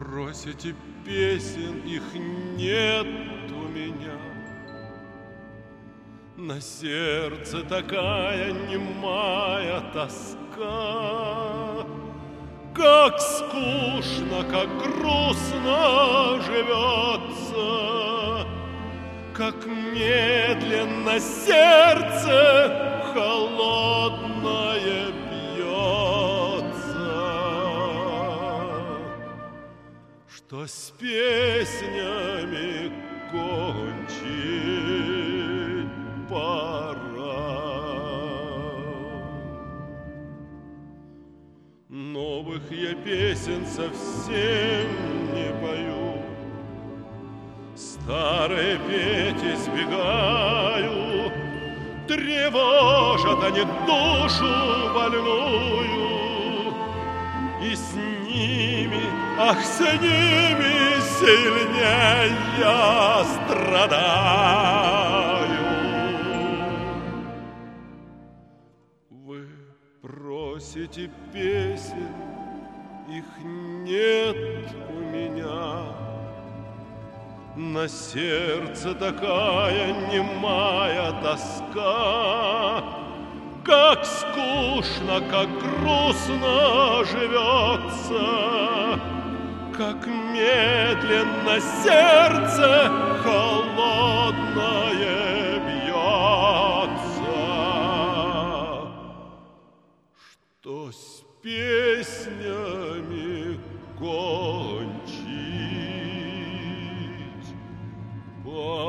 Просите песен, их нет у меня. На сердце такая немая тоска, как скучно, как грустно живется, как медленно сердце холодное бьется, что с песнями кончить пора. Новых я песен совсем не пою, старые петь избегаю, тревожат они душу больную, и с ними, ах, с ними сильнее я страдаю. Вы просите песен, их нет у меня. На сердце такая немая тоска, как скучно, как грустно живется, как медленно сердце холодное бьется, что с песнями кончить пора.